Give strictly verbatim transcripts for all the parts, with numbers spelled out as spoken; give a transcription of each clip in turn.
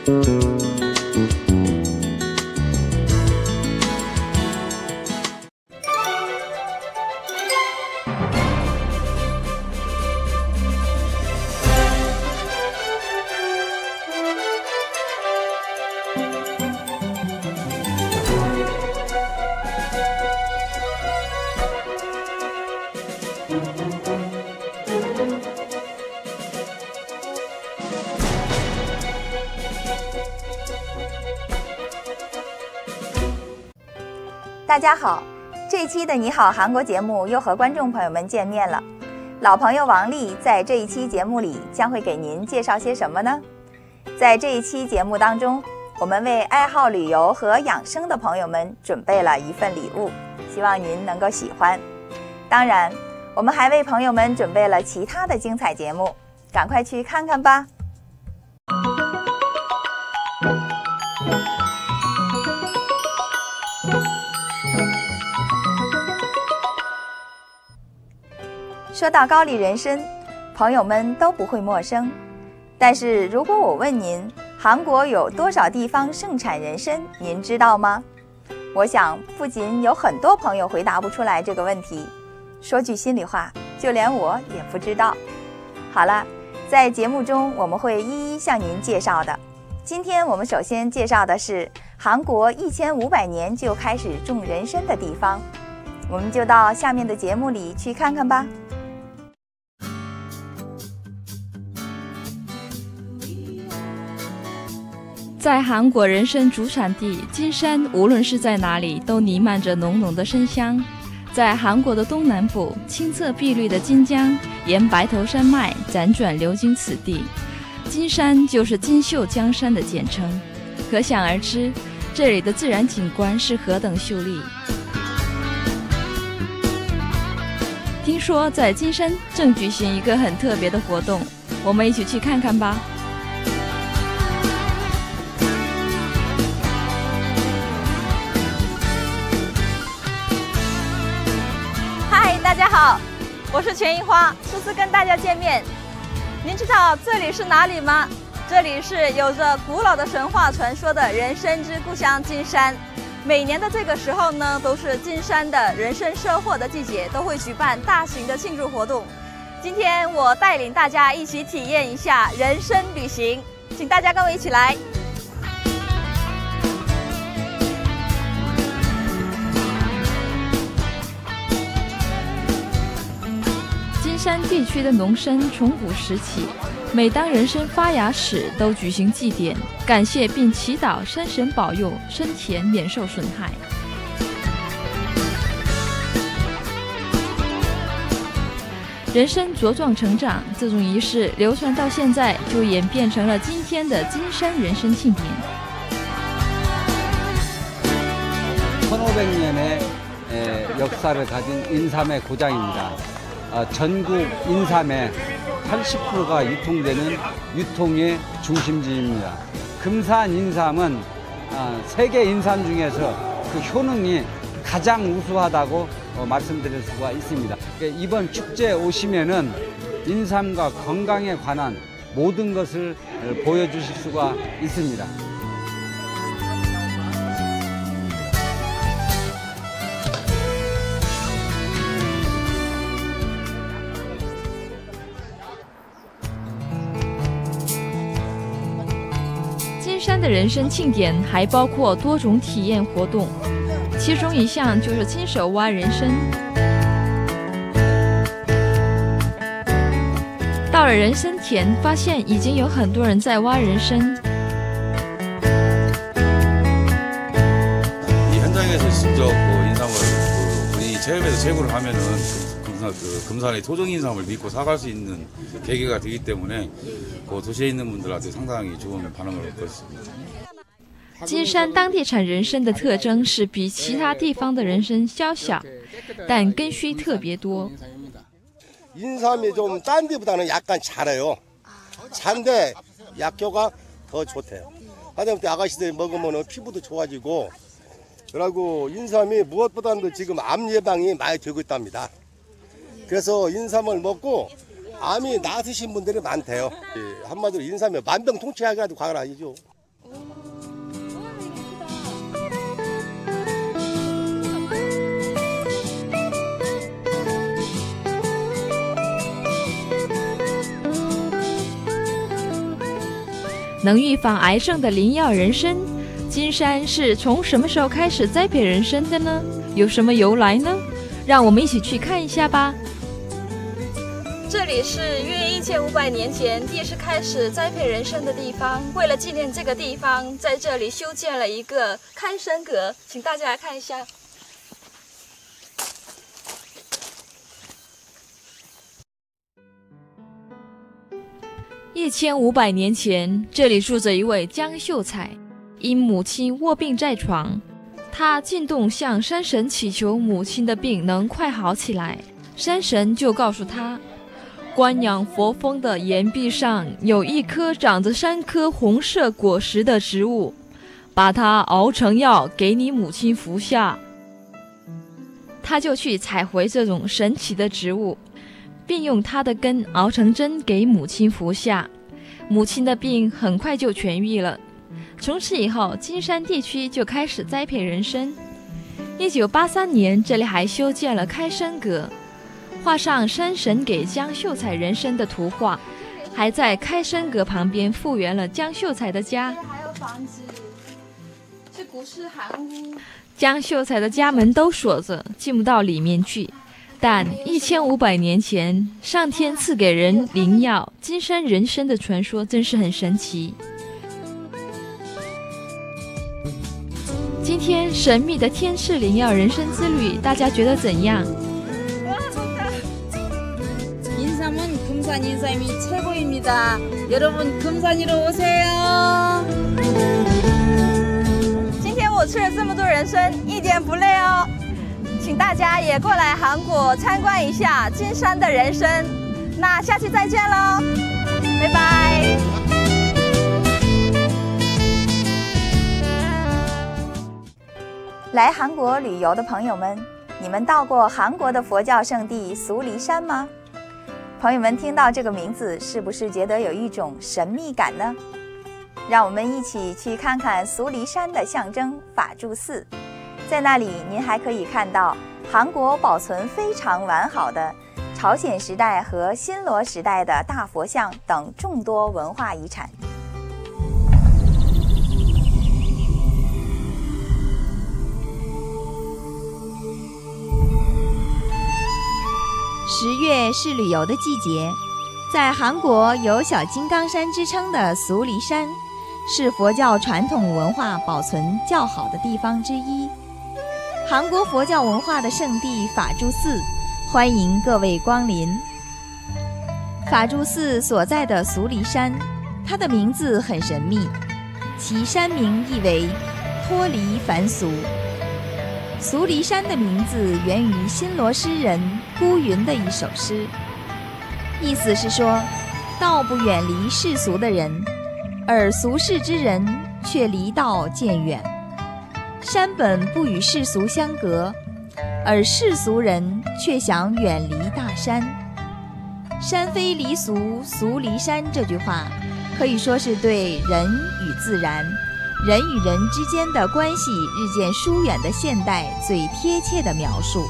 大家好，这一期的你好韩国节目又和观众朋友们见面了。老朋友王丽在这一期节目里将会给您介绍些什么呢？在这一期节目当中，我们为爱好旅游和养生的朋友们准备了一份礼物，希望您能够喜欢。当然，我们还为朋友们准备了其他的精彩节目，赶快去看看吧。说到高丽人参，朋友们都不会陌生。但是如果我问您，韩国有多少地方盛产人参，您知道吗？我想不仅有很多朋友回答不出来这个问题，说句心里话，就连我也不知道。好了，在节目中我们会一一向您介绍的。今天我们首先介绍的是韩国一千五百年就开始种人参的地方，我们就到下面的节目里去看看吧。 在韩国人参主产地金山，无论是在哪里都弥漫着浓浓的参香。在韩国的东南部，清澈碧绿的金江沿白头山脉辗转流经此地，金山就是金秀江山的简称。可想而知，这里的自然景观是何等秀丽。听说在金山正举行一个很特别的活动，我们一起去看看吧。 大家好，我是全樱花，初次跟大家见面。您知道这里是哪里吗？这里是有着古老的神话传说的人参之故乡金山。每年的这个时候呢，都是金山的人参收获的季节，都会举办大型的庆祝活动。今天我带领大家一起体验一下人参旅行，请大家跟我一起来。 金山地区的农参从古时起，每当人参发芽时，都举行祭典，感谢并祈祷山神保佑参田免受损害。人参茁壮成长，这种仪式流传到现在，就演变成了今天的金山人参庆典。 천오백 년의 역사를 가진 인삼의 고장입니다. 전국 인삼의 팔십 퍼센트가 유통되는 유통의 중심지입니다. 금산 인삼은 세계 인삼 중에서 그 효능이 가장 우수하다고 말씀드릴 수가 있습니다. 이번 축제에 오시면은 인삼과 건강에 관한 모든 것을 보여주실 수가 있습니다. 金山的人参庆典还包括多种体验活动，其中一项就是亲手挖人参。到了人参田，发现已经有很多人在挖人参。 이 현장에서 직접 그 인삼을 그 우리 체험에서 제거를 하면은 금산, 그 금산의 토종 인삼을 믿고 사갈 수 있는 계기가 되기 때문에 그 도시에 있는 분들한테 상당히 좋은 반응을 얻고 있습니다. 金山当地产人参的特征是比其他地方的人参较小，但根须特别多。 인삼이 좀 딴 데보다는 약간 자라요. 잔데 약효가 더 좋대요. 하다못해 아가씨들 먹으면 피부도 좋아지고 그리고 인삼이 무엇보다도 지금 암 예방이 많이 되고 있답니다. 그래서 인삼을 먹고 암이 나으신 분들이 많대요. 한마디로 인삼이 만병통치약이라도 과거라 아니죠. 能预防癌症的灵药人参，金山是从什么时候开始栽培人参的呢？有什么由来呢？让我们一起去看一下吧。 这里是约一千五百年前第一次开始栽培人参的地方。为了纪念这个地方，在这里修建了一个开参阁，请大家来看一下。 一千五百年前，这里住着一位江秀才，因母亲卧病在床，他进洞向山神祈求母亲的病能快好起来。山神就告诉他，观阳佛峰的岩壁上有一棵长着三颗红色果实的植物，把它熬成药给你母亲服下。他就去采回这种神奇的植物，并用它的根熬成针给母亲服下，母亲的病很快就痊愈了。从此以后，金山地区就开始栽培人参。一九八三年，这里还修建了开参阁，画上山神给江秀才人参的图画，还在开参阁旁边复原了江秀才的家。 还有房子，是古式韩屋。 江秀才的家门都锁着，进不到里面去。但一千五百年前，上天赐给人灵药金山人参的传说真是很神奇。今天神秘的天赐灵药人参之旅，大家觉得怎样？ 인삼은 금산 인삼이 최고입니다. 여러분 금산으로 오세요. 今天我吃了这么多人参，一点不累哦。请大家也过来韩国参观一下金山的人参。那下期再见喽，拜拜。 来韩国旅游的朋友们，你们到过韩国的佛教圣地苏黎山吗？朋友们听到这个名字，是不是觉得有一种神秘感呢？让我们一起去看看苏黎山的象征法住寺。在那里，您还可以看到韩国保存非常完好的朝鲜时代和新罗时代的大佛像等众多文化遗产。 十月是旅游的季节，在韩国有小金刚山之称的苏黎山，是佛教传统文化保存较好的地方之一。韩国佛教文化的圣地法住寺，欢迎各位光临。法住寺所在的苏黎山，它的名字很神秘，其山名意为脱离凡俗。苏黎山的名字源于新罗诗人孤云的一首诗，意思是说，道不远离世俗的人，而俗世之人却离道渐远。山本不与世俗相隔，而世俗人却想远离大山。山非离俗，俗离山这句话，可以说是对人与自然、人与人之间的关系日渐疏远的现代最贴切的描述。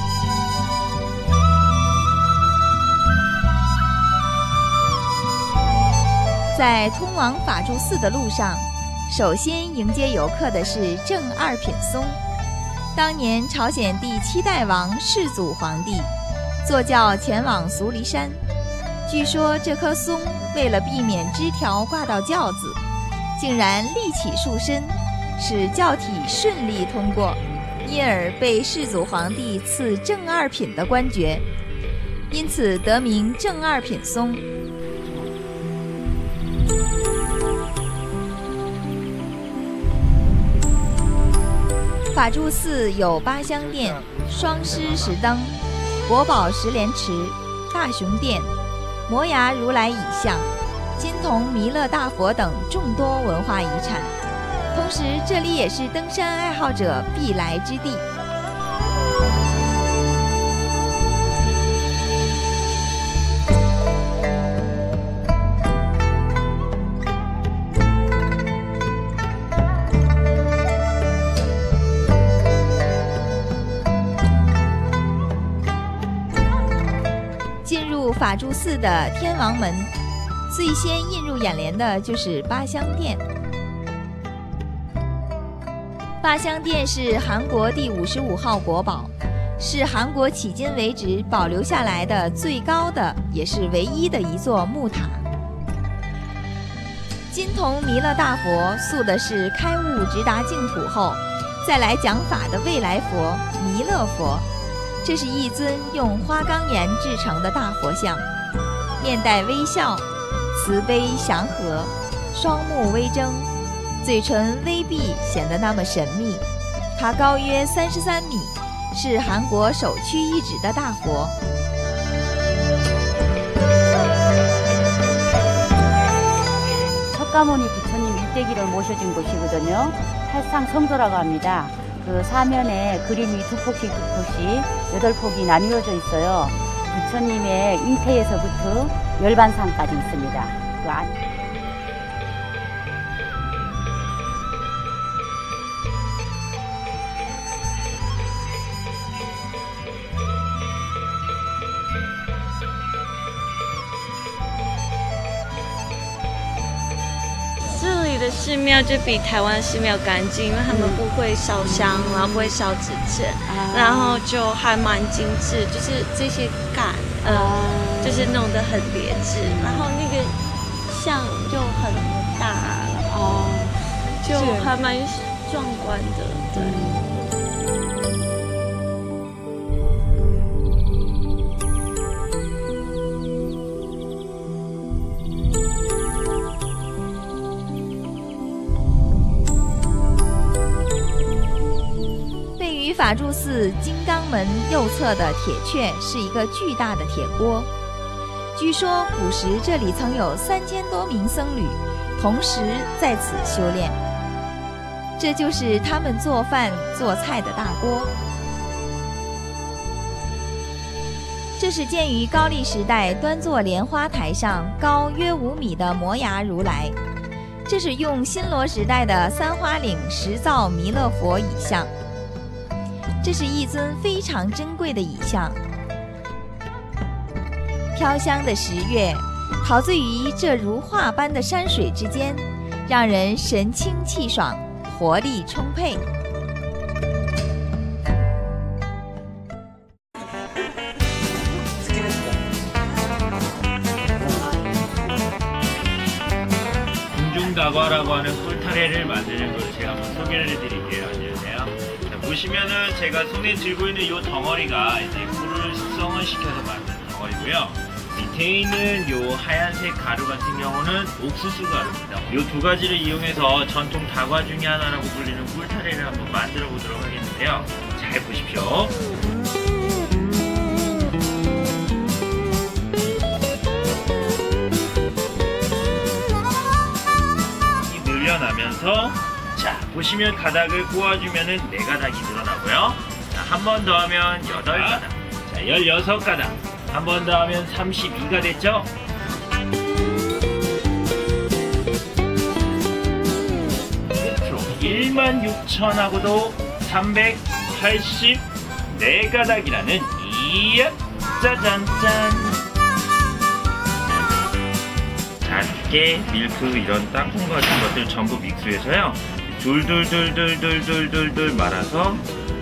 在通往法住寺的路上，首先迎接游客的是正二品松。当年朝鲜第七代王世祖皇帝坐轿前往苏黎山，据说这棵松为了避免枝条挂到轿子，竟然立起树身，使轿体顺利通过，因而被世祖皇帝赐正二品的官爵，因此得名正二品松。法住寺有八香殿、双狮石灯、国宝石莲池、大雄殿、摩崖如来倚像、金铜弥勒大佛等众多文化遗产，同时这里也是登山爱好者必来之地。进入法住寺的天王门， 最先映入眼帘的就是八香殿。八香殿是韩国第五十五号国宝，是韩国迄今为止保留下来的最高的，也是唯一的一座木塔。金铜弥勒大佛塑的是开悟直达净土后再来讲法的未来佛弥勒佛，这是一尊用花岗岩制成的大佛像，面带微笑，慈悲祥和，双目微睁，嘴唇微闭，显得那么神秘。它高约三十三米，是韩国首屈一指的大佛。 석가모니 부처님 일대기를 모셔진 곳이거든요. 팔상 성도라고 합니다. 그 사면에 그림이 두 폭씩 두 폭씩 여덟 폭이 나뉘어져 있어요. 부처님의 잉태에서부터 열반상까지 있습니다. 그 안... 这里的寺庙就比台湾寺庙干净，因为他们不会烧香，然后不会烧纸钱，然后就还蛮精致，就是这些杆，呃，就是弄得很别致，然后那个像就很大，然后就还蛮壮观的，对。 法住寺金刚门右侧的铁阙是一个巨大的铁锅，据说古时这里曾有三千多名僧侣同时在此修炼，这就是他们做饭做菜的大锅。这是建于高丽时代端坐莲花台上高约五米的摩崖如来，这是用新罗时代的三花岭石造弥勒佛倚像。 这是一尊非常珍贵的倚像，飘香的十月，陶醉于这如画般的山水之间，让人神清气爽，活力充沛。 궁중다과라고 하는 꿀타래를 만드는 걸 제가 한번 소개를 해드릴게요. 안녕하세요. 자, 보시면은 제가 손에 들고 있는 이 덩어리가 이제 꿀을 숙성을 시켜서 만든 덩어리고요. 밑에 있는 이 하얀색 가루 같은 경우는 옥수수 가루입니다. 이 두 가지를 이용해서 전통 다과 중에 하나라고 불리는 꿀타래를 한번 만들어 보도록 하겠는데요. 잘 보십시오. 나면서 자 보시면 가닥을 꼬아주면은 네 가닥이 늘어나고요. 한 번 더 하면 여덟 가닥, 자 열여섯 가닥, 한 번 더 하면 삼십이가 됐죠. 끝으로 일만 육천하고도 삼백팔십사 가닥이라는 이야 짜잔짠. 잣개, 밀크 이런 땅콩 같은 것들 전부 믹스해서요 둘둘둘둘둘둘둘둘 말아서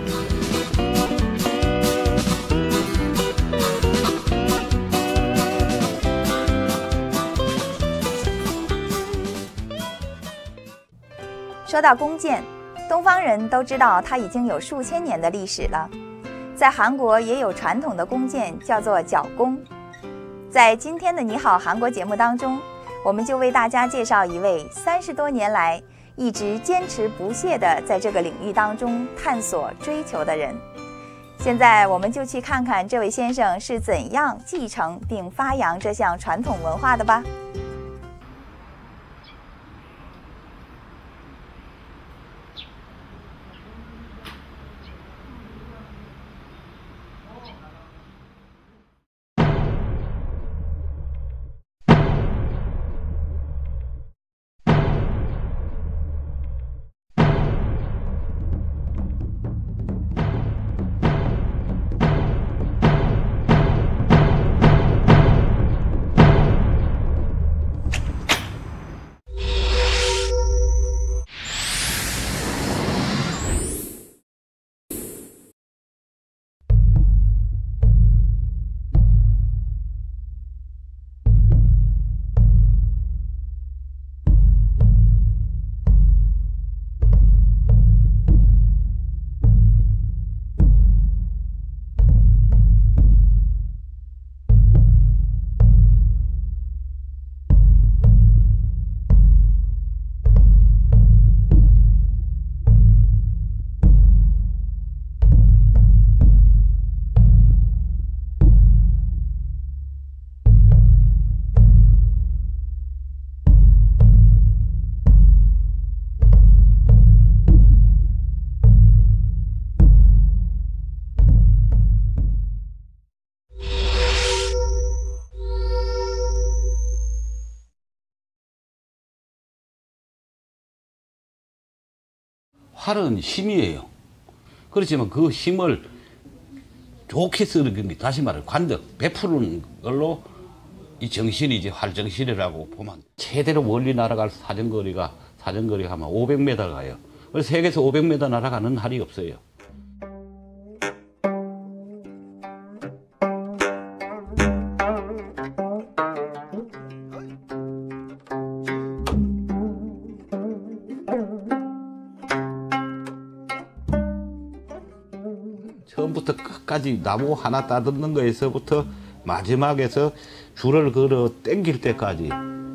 说到弓箭，东方人都知道它已经有数千年的历史了。在韩国也有传统的弓箭，叫做角弓。在今天的《你好韩国》节目当中， 我们就为大家介绍一位三十多年来一直坚持不懈地在这个领域当中探索追求的人。现在我们就去看看这位先生是怎样继承并发扬这项传统文化的吧。 활은 힘이에요. 그렇지만 그 힘을 좋게 쓰는 게 다시 말해 관덕, 베푸는 걸로 이 정신이지 활정신이라고 보면 최대로 멀리 날아갈 사정거리가 사정거리가 아마 오백 미터 가요. 그래서 세계에서 오백 미터 날아가는 활이 없어요. 처음부터 끝까지 나무 하나 따듬는 거에서부터 마지막에서 줄을 걸어 당길 때까지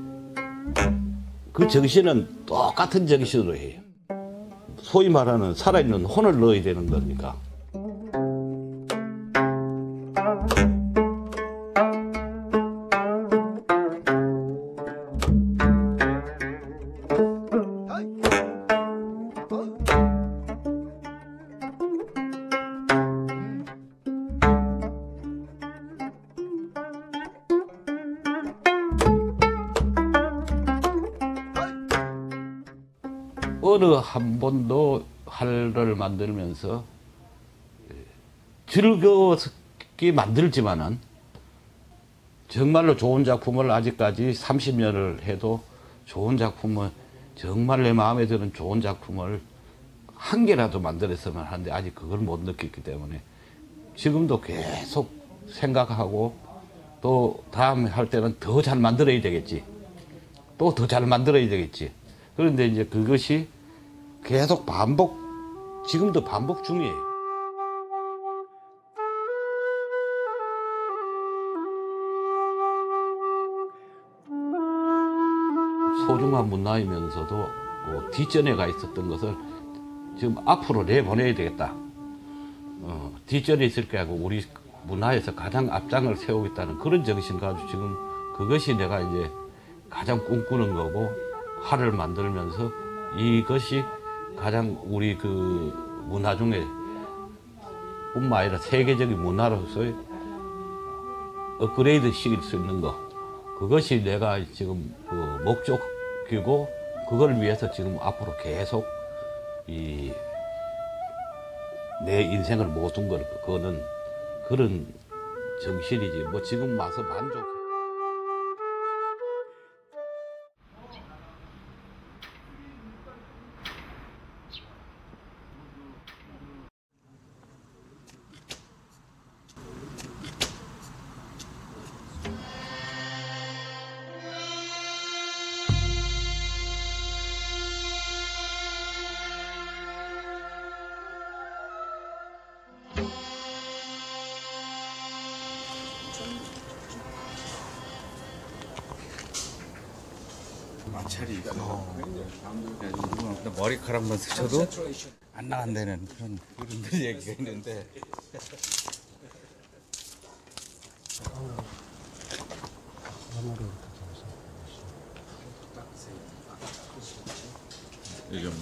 그 정신은 똑같은 정신으로 해요. 소위 말하는 살아있는 혼을 넣어야 되는 거니까. 어느 한 번도 활을 만들면서 즐거웠게 만들지만은 정말로 좋은 작품을 아직까지 삼십 년을 해도 좋은 작품을 정말 내 마음에 드는 좋은 작품을 한 개라도 만들었으면 하는데 아직 그걸 못 느꼈기 때문에 지금도 계속 생각하고 또 다음에 할 때는 더 잘 만들어야 되겠지. 또 더 잘 만들어야 되겠지. 그런데 이제 그것이 계속 반복, 지금도 반복 중이에요. 소중한 문화이면서도 어, 뒷전에 가 있었던 것을 지금 앞으로 내보내야 되겠다. 어, 뒷전에 있을 게 아니고 우리 문화에서 가장 앞장을 세우겠다는 그런 정신 가지고 지금 그것이 내가 이제 가장 꿈꾸는 거고 활을 만들면서 이것이 가장 우리 그 문화 중에 뿐만 아니라 세계적인 문화로서의 업그레이드 시킬 수 있는 거 그것이 내가 지금 그 목적이고 그걸 위해서 지금 앞으로 계속 이 내 인생을 모든 걸 거는 그런 정신이지 뭐 지금 와서 만족. 마찰이 있어. 머리카락만 스쳐도 안 나간다는 그런 그런 얘기가 있는데. 이 정도.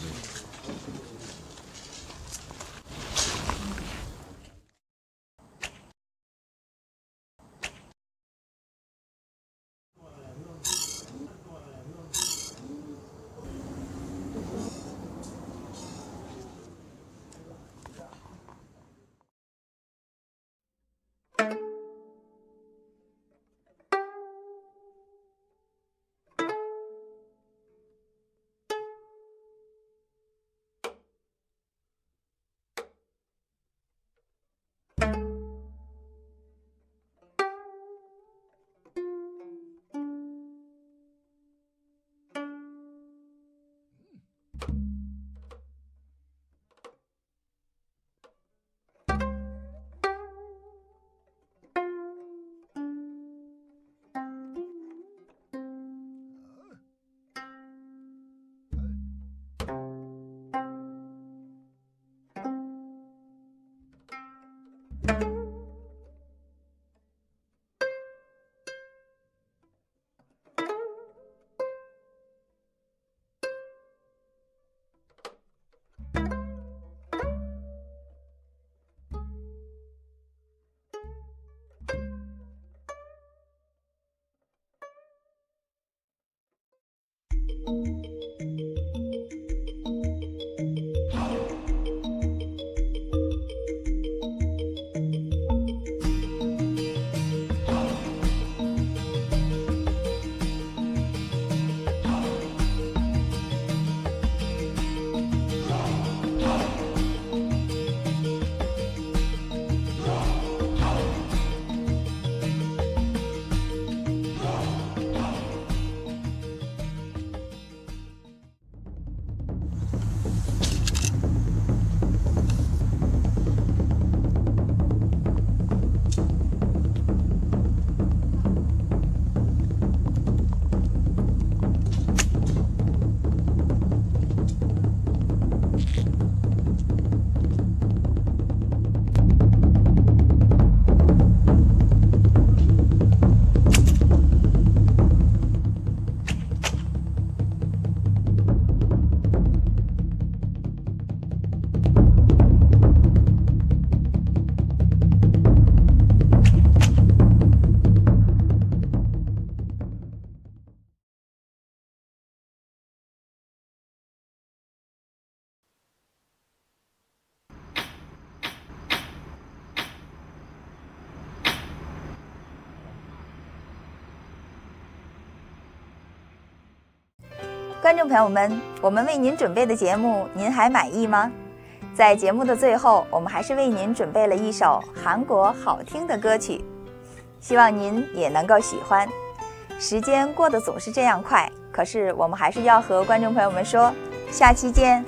观众朋友们，我们为您准备的节目您还满意吗？在节目的最后，我们还是为您准备了一首韩国好听的歌曲，希望您也能够喜欢。时间过得总是这样快，可是我们还是要和观众朋友们说，下期见。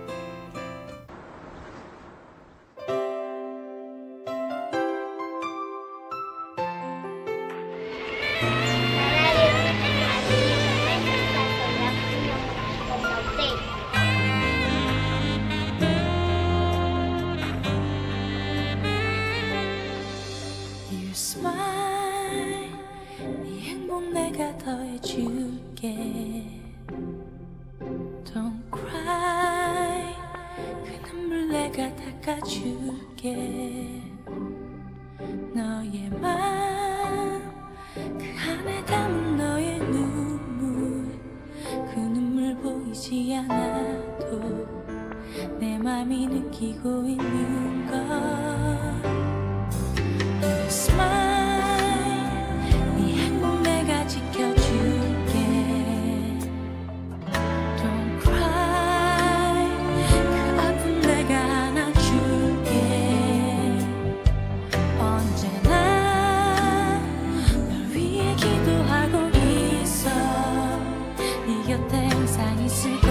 Don't cry 그 눈물 내가 닦아줄게 너의 맘 그 안에 담은 너의 눈물 그 눈물 보이지 않아도 내 맘이 느끼고 있는 걸 You smile 네 행복 내가 지켜줄게 기도하고 있어 네 곁에 항상 있을